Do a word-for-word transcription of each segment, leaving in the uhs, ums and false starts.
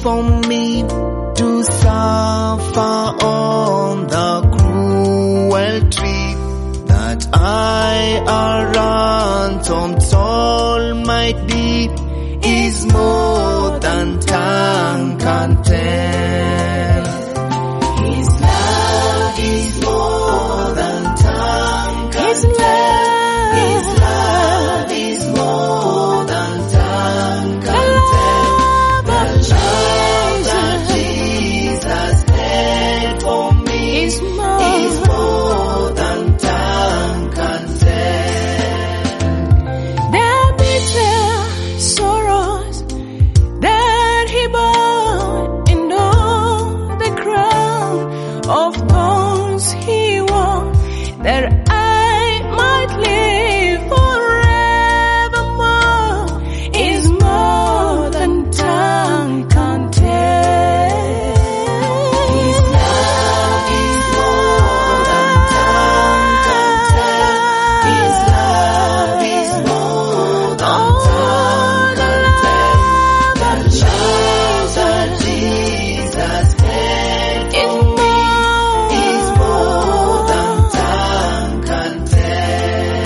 for me to suffer on the cruel tree, that I, a ransomed soul, might be, is more than tongue can tell. His love is more than tongue can His tell. love, His love is more than tongue can tell. The love that Jesus paid for me is more, is more than tongue can tell. the bitter sorrows that he bore, and all the crown of thorns he wore, that I might live forevermore, is more than tongue can tell. His love is more than tongue can tell. His love is more than tongue can tell. The love that Jesus paid Is for me is more than tongue can tell.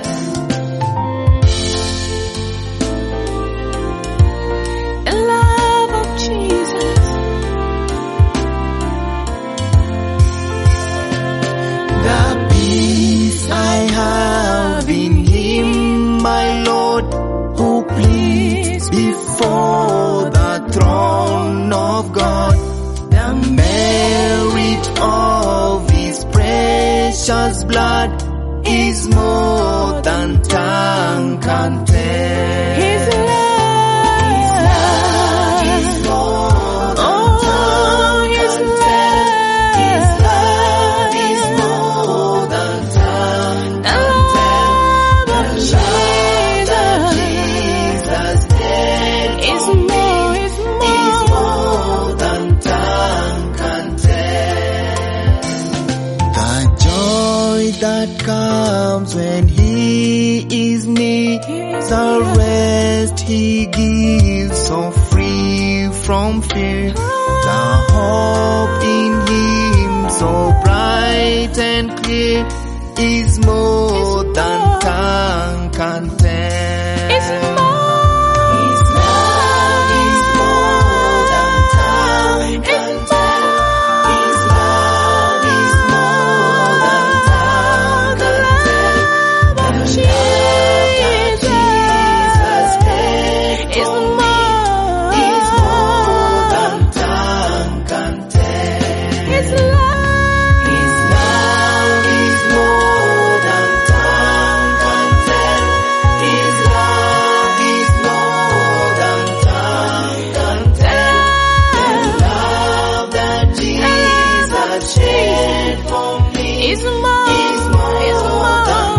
The love of Jesus, The peace I have in Him, my Lord, who pleads before the throne of God. The merit of His precious blood is more than tongue can tell. His love, His love is more than tongue His can tell. His love is more than tongue the can tell. love of The love that Jesus Jesus paid is for me more, is is more. more than tongue can tell. The joy that comes when He is near, the rest He gives so free from fear, the hope in Him so bright and clear is more than tongue can tell. It's more. His love is more than tongue can tell. His love is more than tongue can tell. The love that Jesus paid Is for me more, is more than tongue can tell. His love, His love is more than tongue can tell. His love is more than tongue can tell. The love that Jesus shed for me is more, is more is more. than